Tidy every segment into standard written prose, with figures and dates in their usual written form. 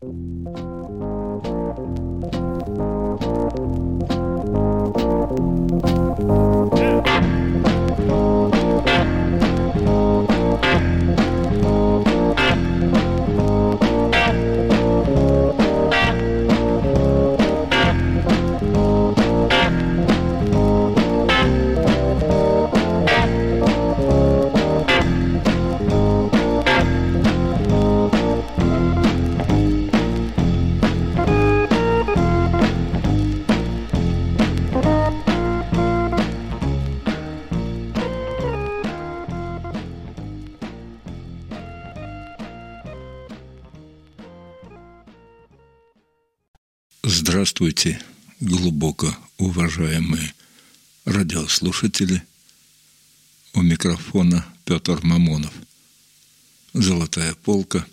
Здравствуйте, глубоко уважаемые радиослушатели. У микрофона Петр Мамонов. Золотая полка,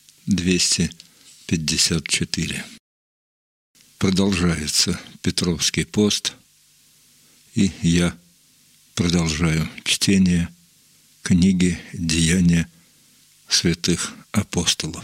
254. Продолжается Петровский пост, и я продолжаю чтение книги «Деяния святых апостолов».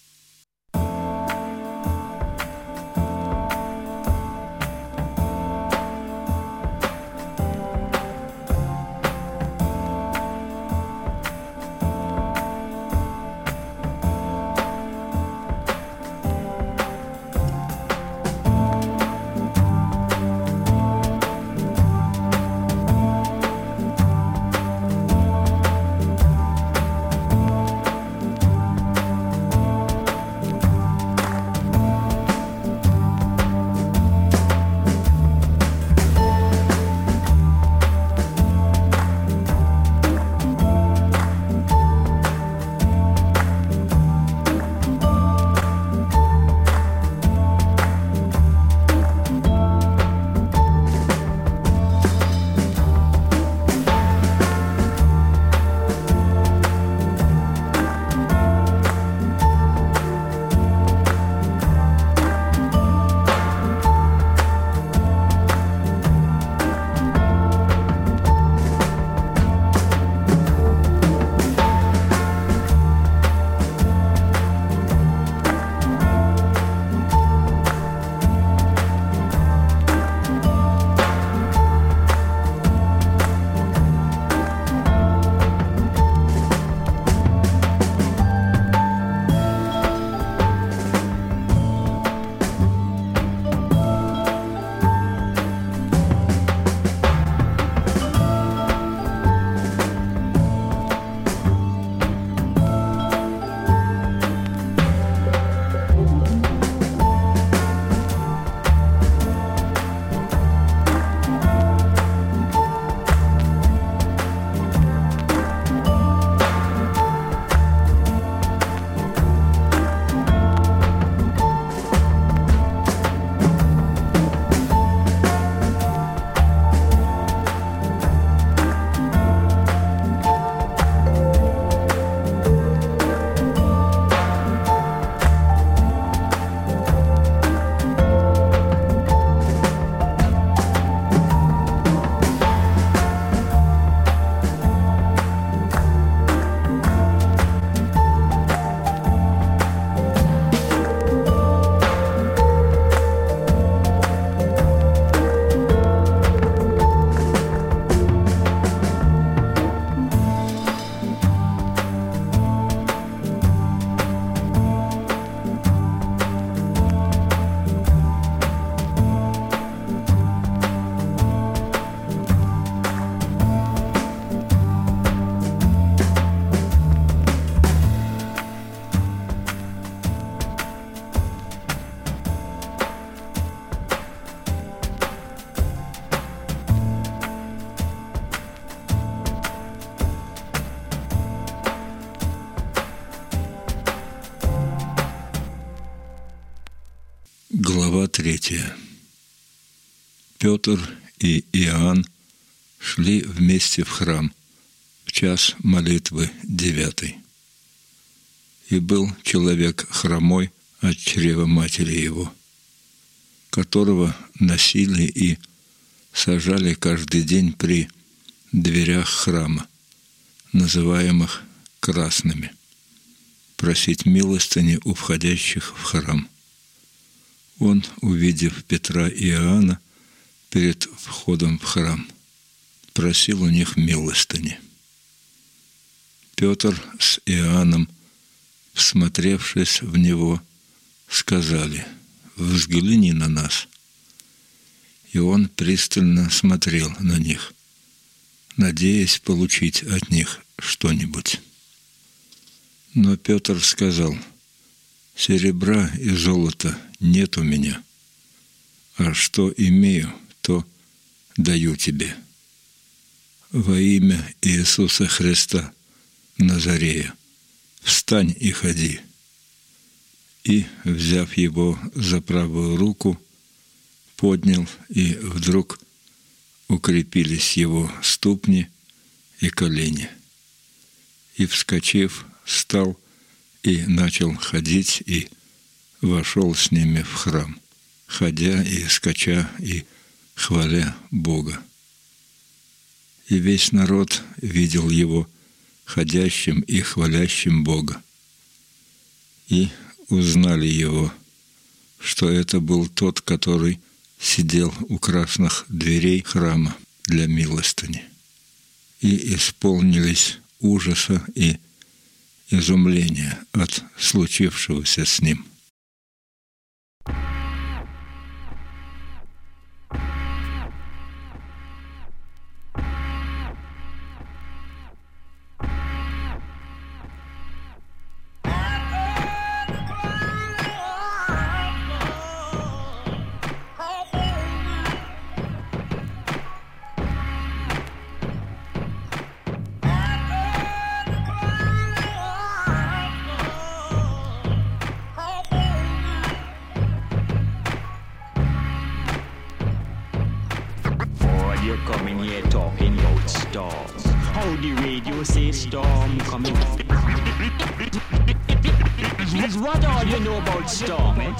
Глава 3. Петр и Иоанн шли вместе в храм в час молитвы 9. И был человек хромой от чрева матери его, которого носили и сажали каждый день при дверях храма, называемых красными, просить милостыни у входящих в храм. Он, увидев Петра и Иоанна перед входом в храм, просил у них милостыни. Петр с Иоанном, всмотревшись в него, сказали: «Взгляни на нас». И он пристально смотрел на них, надеясь получить от них что-нибудь. Но Петр сказал: «Серебра и золота нет у меня, а что имею, то даю тебе. Во имя Иисуса Христа Назарея, встань и ходи». И, взяв его за правую руку, поднял, и вдруг укрепились его ступни и колени. И, вскочив, встал и начал ходить, и вошел с ними в храм, ходя и скача и хваля Бога. И весь народ видел его ходящим и хвалящим Бога. И узнали его, что это был тот, который сидел у красных дверей храма для милостыни. И исполнились ужаса и изумления от случившегося с ним. Coming here talking about storms. How the radio say storm coming? What all you know about storm, eh?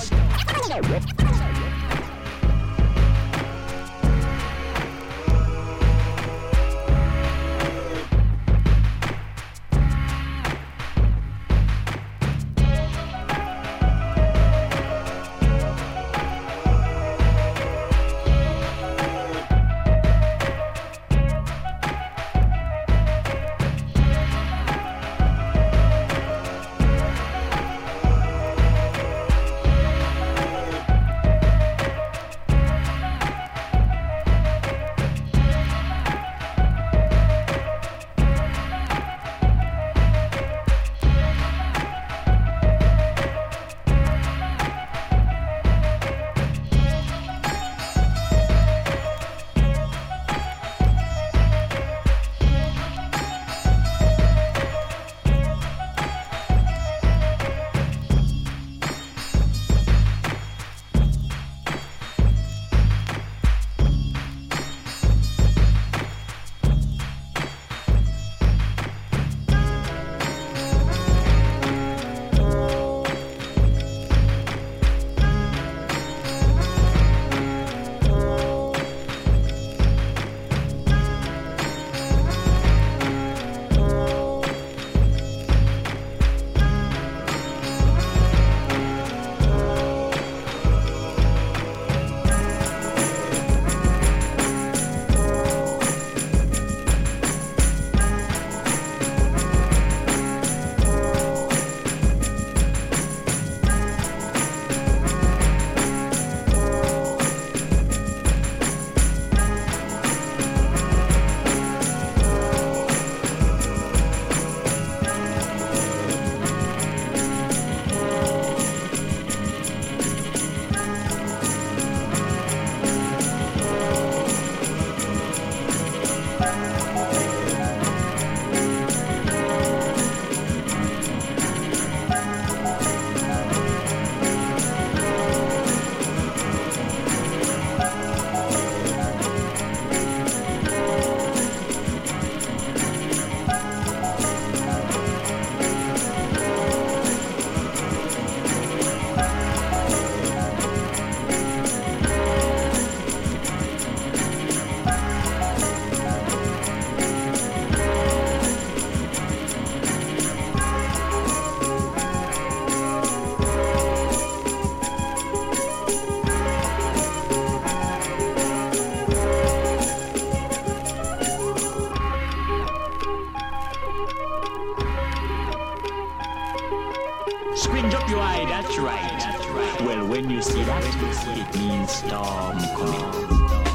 right. Well, when you see that, it means storm coming.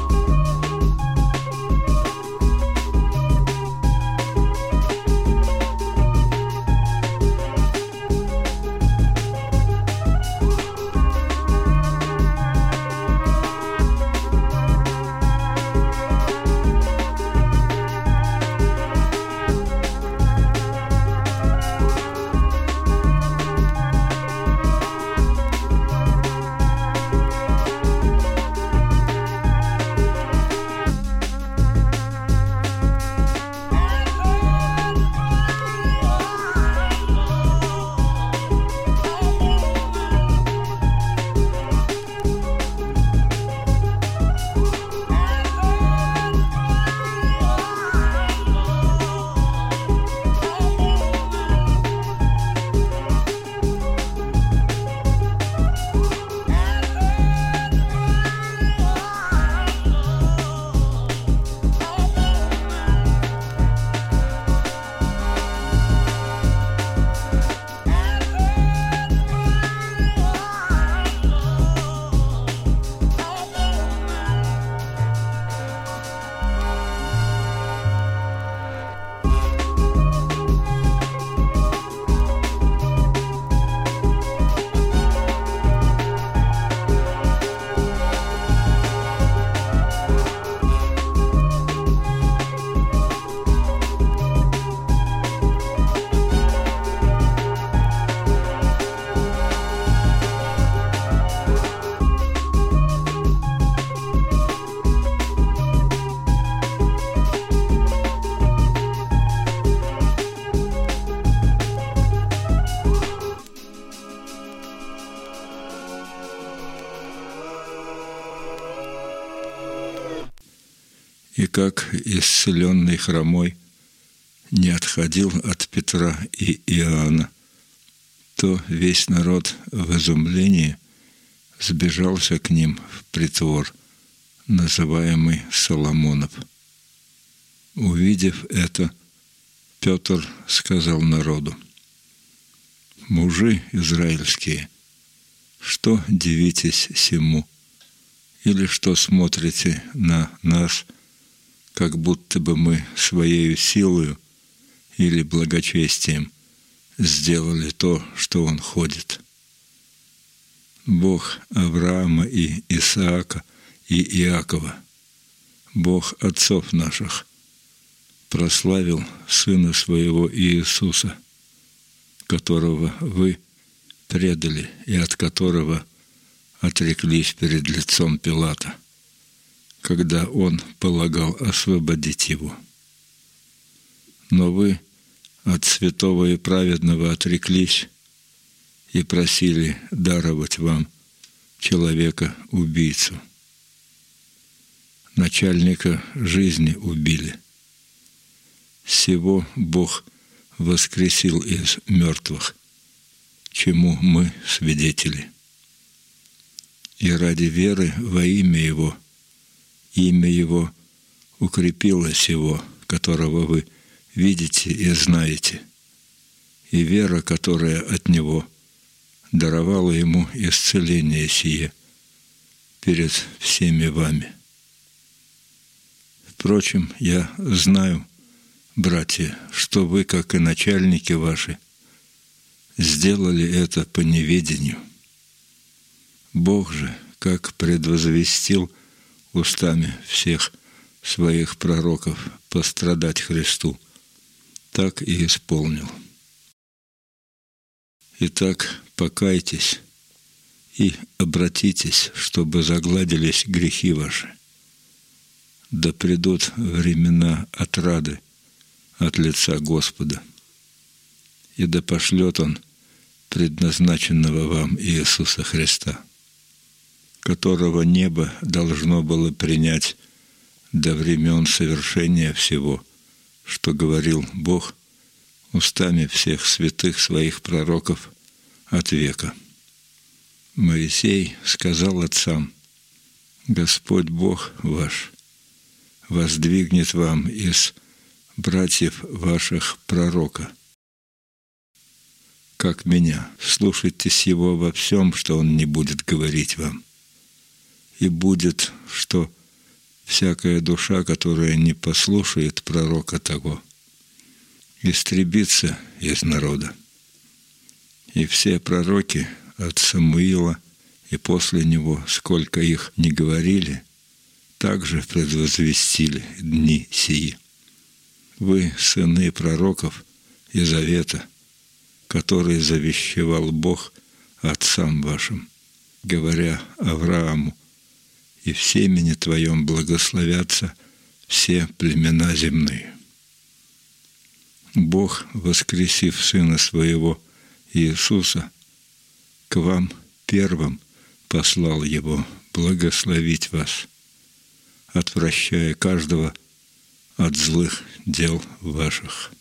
И как исцеленный хромой не отходил от Петра и Иоанна, то весь народ в изумлении сбежался к ним в притвор, называемый Соломонов. Увидев это, Петр сказал народу: «Мужи израильские, что дивитесь сему, или что смотрите на нас, как будто бы мы своею силою или благочестием сделали то, что он ходит? Бог Авраама и Исаака и Иакова, Бог отцов наших, прославил Сына Своего Иисуса, которого вы предали и от которого отреклись перед лицом Пилата, когда он полагал освободить его. Но вы от святого и праведного отреклись и просили даровать вам человека-убийцу. Начальника жизни убили. Сего Бог воскресил из мертвых, чему мы свидетели. И ради веры во имя Его укрепило сего, которого вы видите и знаете, и вера, которая от Него, даровала Ему исцеление сие перед всеми вами. Впрочем, я знаю, братья, что вы, как и начальники ваши, сделали это по неведению. Бог же, как предвозвестил устами всех своих пророков пострадать Христу, так и исполнил. Итак, покайтесь и обратитесь, чтобы загладились грехи ваши. Да придут времена отрады от лица Господа, и да пошлет Он предназначенного вам Иисуса Христа, которого небо должно было принять до времен совершения всего, что говорил Бог устами всех святых своих пророков от века. Моисей сказал отцам: «Господь Бог ваш воздвигнет вам из братьев ваших пророка, как меня. Слушайтесь его во всем, что он не будет говорить вам. И будет, что всякая душа, которая не послушает пророка того, истребится из народа. И все пророки от Самуила и после него, сколько их не говорили, также предвозвестили дни сии. Вы сыны пророков и завета, который завещевал Бог отцам вашим, говоря Аврааму: «И в семени твоем благословятся все племена земные». Бог, воскресив Сына Своего Иисуса, к вам первым послал Его благословить вас, отвращая каждого от злых дел ваших.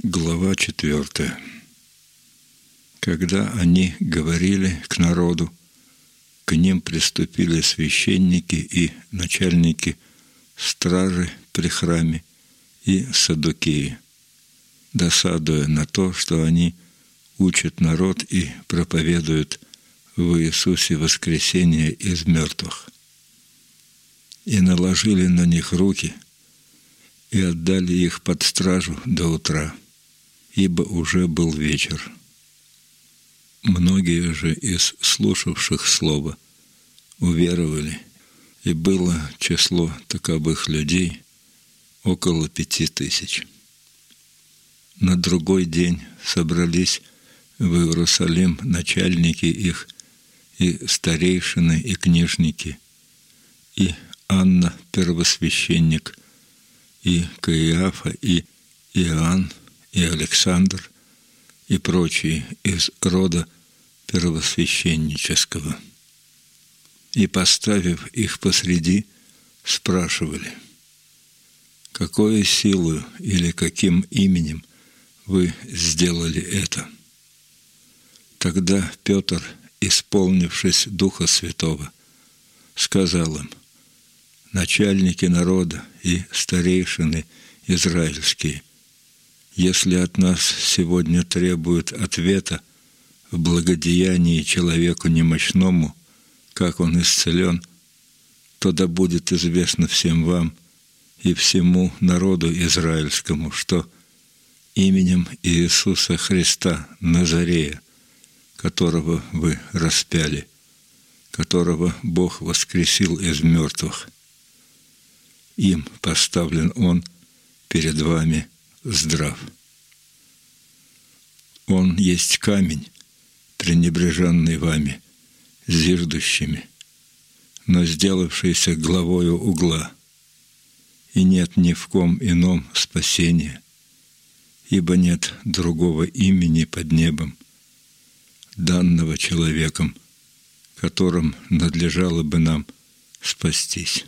Глава 4. Когда они говорили к народу, к ним приступили священники и начальники стражи при храме и саддукеи, досадуя на то, что они учат народ и проповедуют в Иисусе воскресение из мертвых. И наложили на них руки и отдали их под стражу до утра, ибо уже был вечер. Многие же из слушавших слово уверовали, и было число таковых людей около 5000. На другой день собрались в Иерусалим начальники их, и старейшины, и книжники, и Анна, первосвященник, и Каиафа, и Иоанн, и Александр, и прочие из рода первосвященнического. И, поставив их посреди, спрашивали: «Какою силою или каким именем вы сделали это?» Тогда Петр, исполнившись Духа Святого, сказал им: «Начальники народа и старейшины израильские, если от нас сегодня требуют ответа в благодеянии человеку немощному, как он исцелен, то да будет известно всем вам и всему народу израильскому, что именем Иисуса Христа Назарея, которого вы распяли, которого Бог воскресил из мертвых, им поставлен Он перед вами здрав. Он есть камень, пренебреженный вами, зиждущими, но сделавшийся главою угла, и нет ни в ком ином спасения, ибо нет другого имени под небом, данного человеком, которым надлежало бы нам спастись».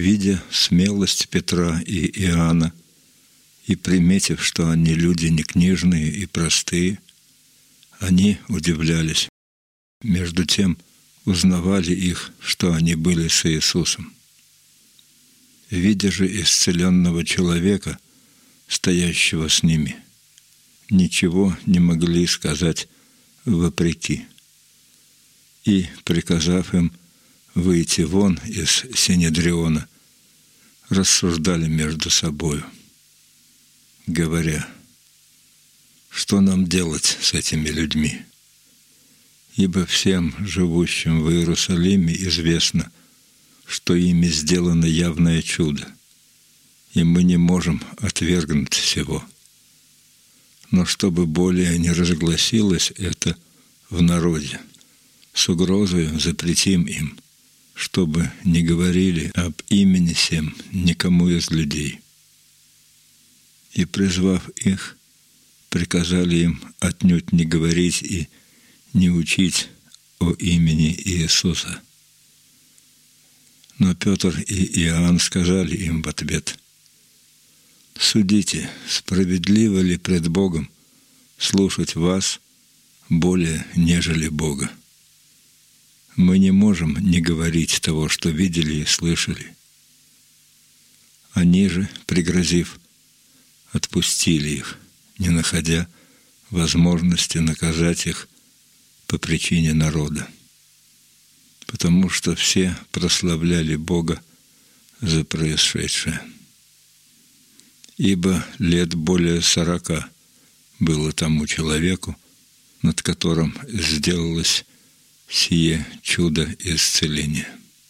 видя смелость Петра и Иоанна и приметив, что они люди не книжные и простые, они удивлялись. Между тем узнавали их, что они были с Иисусом. Видя же исцеленного человека, стоящего с ними, ничего не могли сказать вопреки. И, приказав им выйти вон из Синедриона, рассуждали между собою, говоря: что нам делать с этими людьми? Ибо всем, живущим в Иерусалиме, известно, что ими сделано явное чудо, и мы не можем отвергнуть сего. Но чтобы более не разгласилось это в народе, с угрозой запретим им, чтобы не говорили об имени сем никому из людей. И, призвав их, приказали им отнюдь не говорить и не учить о имени Иисуса. Но Петр и Иоанн сказали им в ответ: «Судите, справедливо ли пред Богом слушать вас более, нежели Бога? Мы не можем не говорить того, что видели и слышали». Они же, пригрозив, отпустили их, не находя возможности наказать их по причине народа, потому что все прославляли Бога за происшедшее. Ибо лет более 40 было тому человеку, над которым сделалось сие чудо исцеления.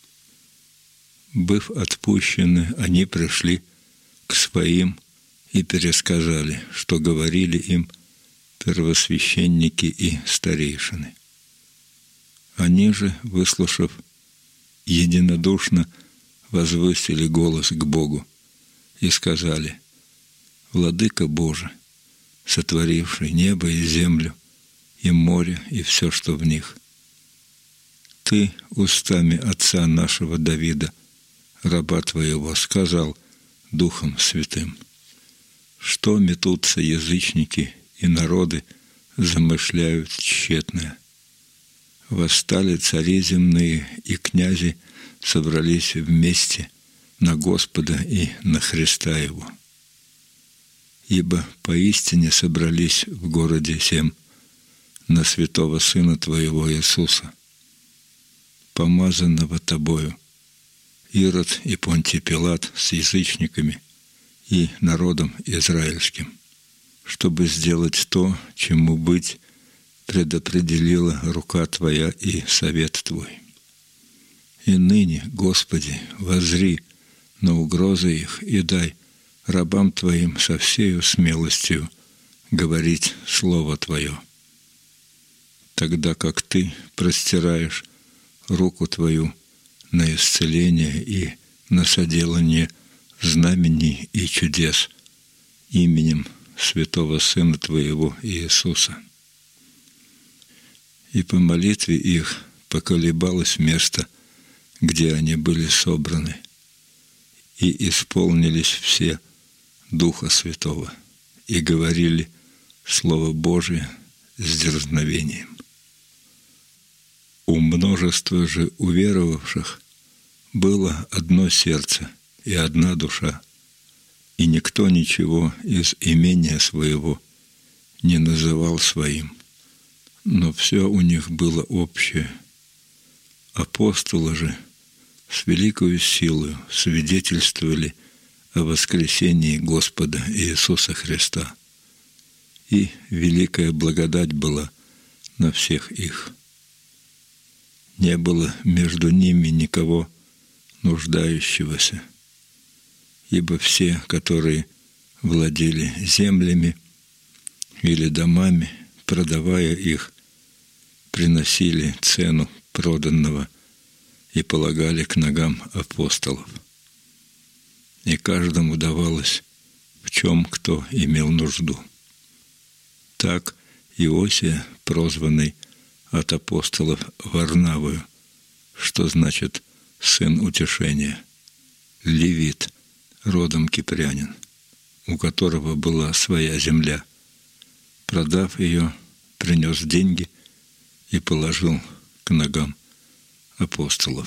Быв отпущены, они пришли к своим и пересказали, что говорили им первосвященники и старейшины. Они же, выслушав, единодушно возвысили голос к Богу и сказали: «Владыка Боже, сотворивший небо и землю, и море, и все, что в них, Ты устами отца нашего Давида, раба Твоего, сказал Духом Святым: что метутся язычники и народы замышляют тщетное. Восстали цари земные и князи, собрались вместе на Господа и на Христа Его. Ибо поистине собрались в городе сем на святого Сына Твоего Иисуса, помазанного Тобою, Ирод и Понтий Пилат с язычниками и народом израильским, чтобы сделать то, чему быть предопределила рука Твоя и совет Твой. И ныне, Господи, воззри на угрозы их и дай рабам Твоим со всею смелостью говорить Слово Твое, тогда как Ты простираешь руку Твою на исцеление и на соделание знамений и чудес именем святого Сына Твоего Иисуса». И по молитве их поколебалось место, где они были собраны, и исполнились все Духа Святого, и говорили Слово Божие с дерзновением. У множества же уверовавших было одно сердце и одна душа, и никто ничего из имения своего не называл своим, но все у них было общее. Апостолы же с великою силою свидетельствовали о воскресении Господа Иисуса Христа, и великая благодать была на всех их. Не было между ними никого нуждающегося, ибо все, которые владели землями или домами, продавая их, приносили цену проданного и полагали к ногам апостолов. И каждому давалось, в чем кто имел нужду. Так Иосия, прозванный от апостолов Варнавою, что значит «сын утешения», левит, родом кипрянин, у которого была своя земля. Продав ее, принес деньги и положил к ногам апостолов.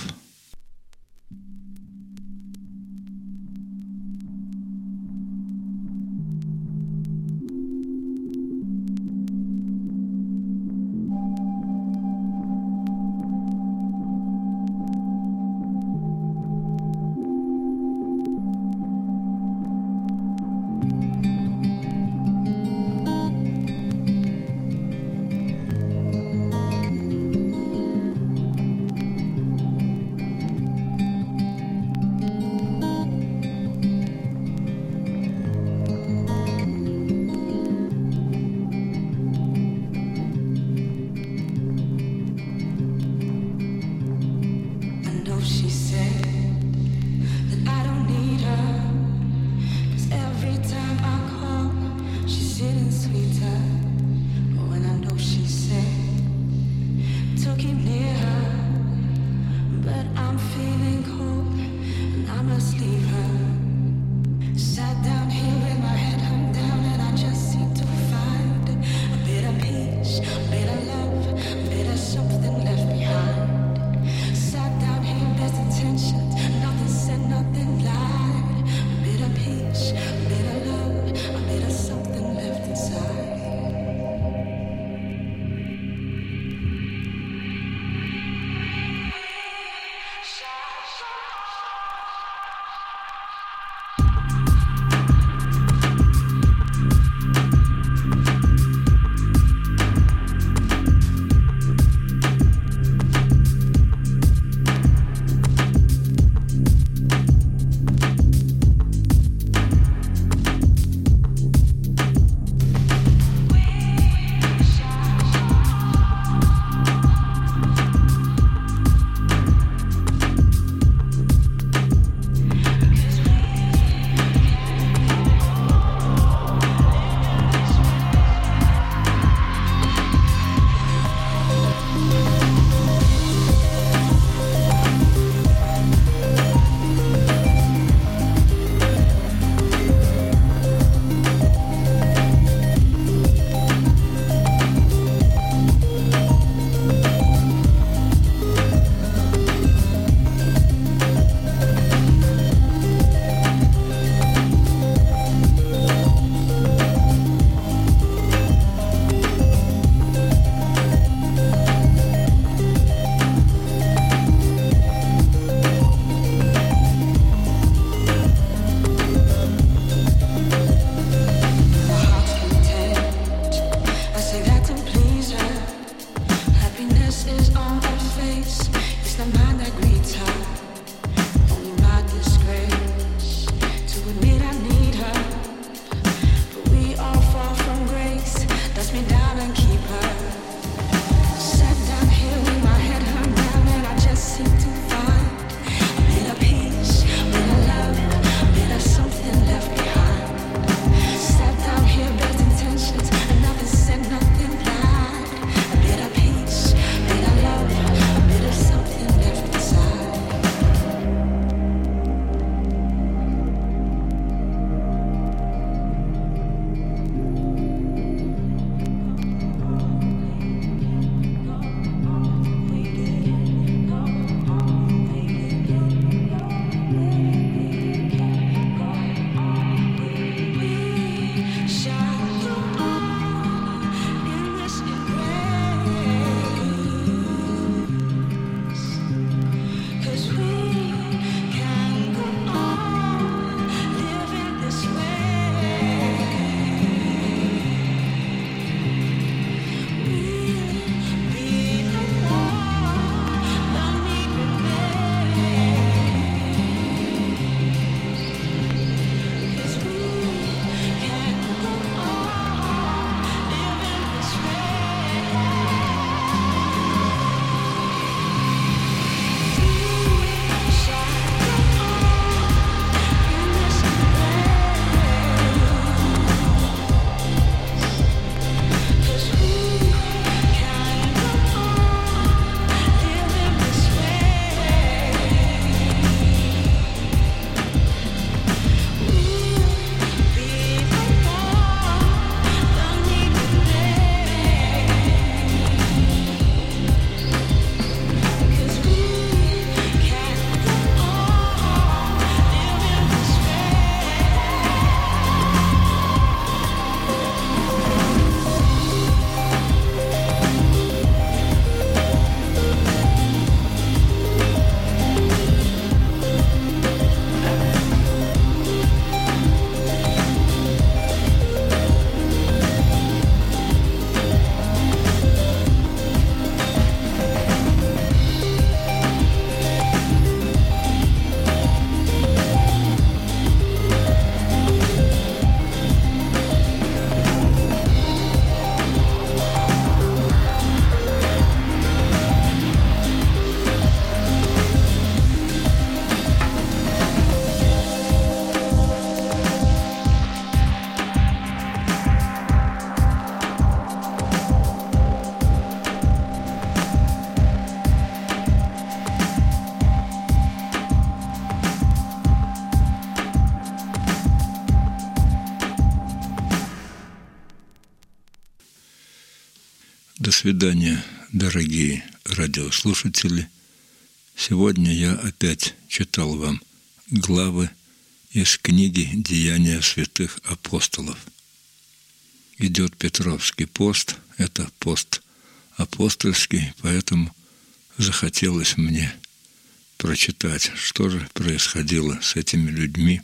До свидания, дорогие радиослушатели. Сегодня я опять читал вам главы из книги «Деяния святых апостолов». Идет Петровский пост, это пост апостольский, поэтому захотелось мне прочитать, что же происходило с этими людьми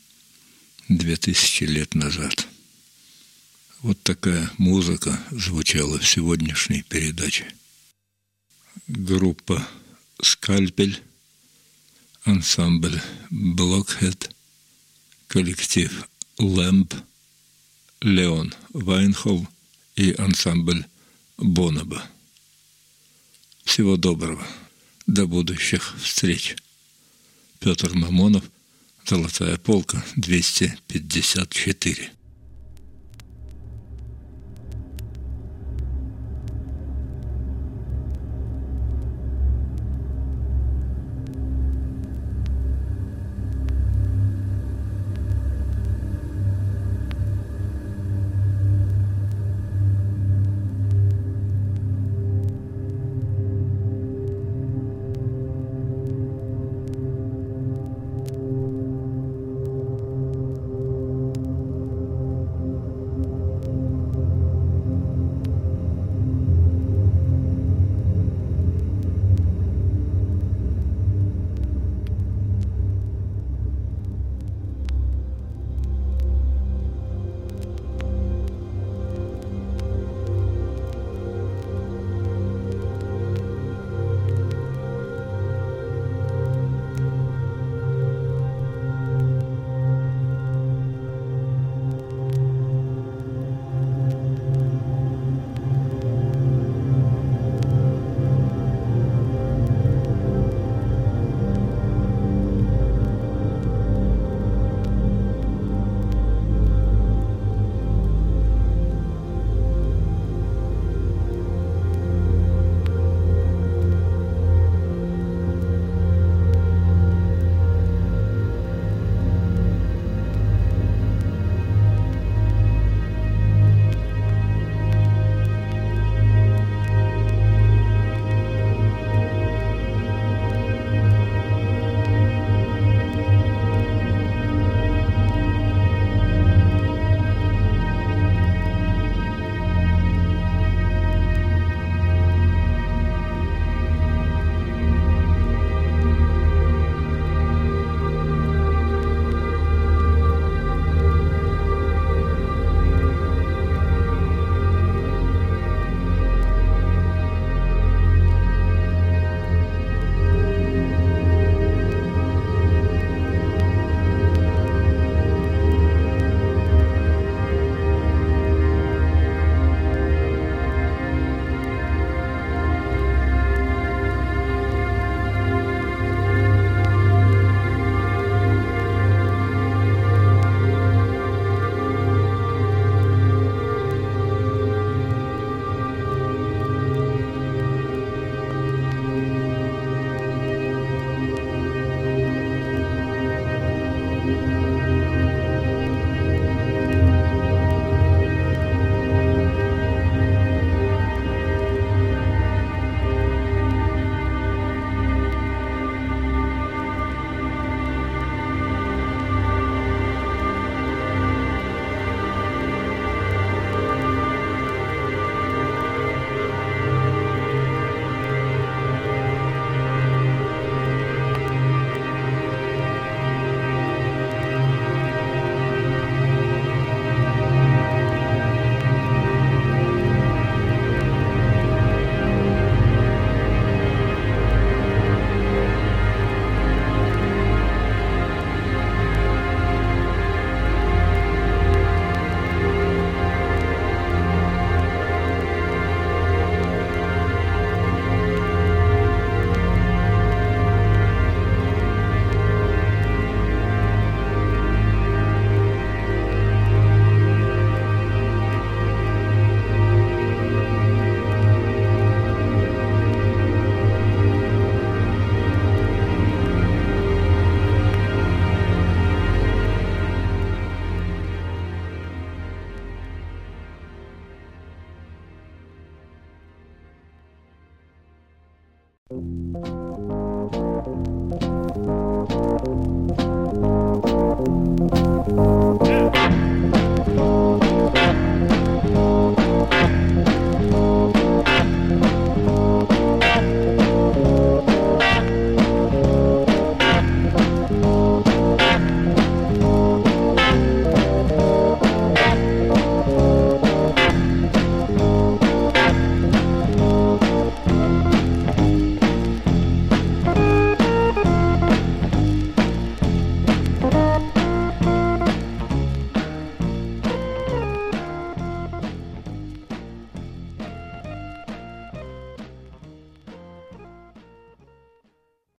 2000 лет назад. Вот такая музыка звучала в сегодняшней передаче. Группа «Скальпель», ансамбль «Блокхед», коллектив «Лэмб», Леон Вайнхолл и ансамбль «Бонобо». Всего доброго. До будущих встреч. Петр Мамонов, «Золотая полка», 254.